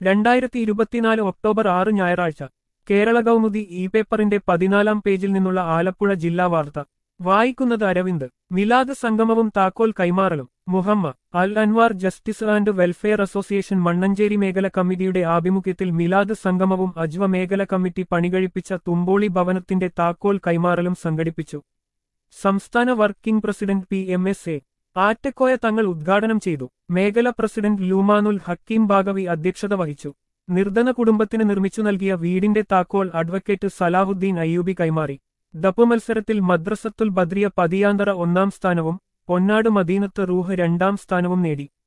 2024 October 6 ഞായറാഴ്ച Kerala Kaumudi E പേപ്പറിന്റെ 14-ാം പേജിൽ നിന്നുള്ള ആലപ്പുഴ ജില്ലാ വാർത്ത വായിക്കുന്നത് അരവിന്ദ്. മിലാദ് സംഗമവും താക്കോൽ കൈമാറലും. Muhamma Al Anwar justice and welfare association Mannancheri മേഖല കമ്മിറ്റിയുടെ ആഭിമുഖ്യത്തിൽ മിലാദ് സംഗമവും അജ്വ മേഖല കമ്മിറ്റി പണികഴിപ്പിച്ച തുമ്പോളി ഭവനത്തിന്റെ താക്കോൽ കൈമാറലും സംഘടിപ്പിച്ചു. സംസ്ഥാന വർക്കിംഗ് പ്രസിഡന്റ് PMSA ആറ്റക്കോയ തങ്ങൾ ഉദ്ഘാടനം ചെയ്തു. മേഖല പ്രസിഡന്റ് ലൂമാനുൽ ഹക്കീം ബാഗവി അധ്യക്ഷത വഹിച്ചു. നിർധന കുടുംബത്തിന് നിർമ്മിച്ചു നൽകിയ വീടിന്റെ താക്കോൽ അഡ്വക്കേറ്റ് സലാഹുദ്ദീൻ അയ്യൂബി കൈമാറി. ദപ്പ് മത്സരത്തിൽ മദ്രസത്തുൽ ബദ്രിയ പതിയാന്തറ 1-ാം സ്ഥാനവും പൊന്നാട് മദീനത്ത് റൂഹ് 2-ാം സ്ഥാനവും നേടി.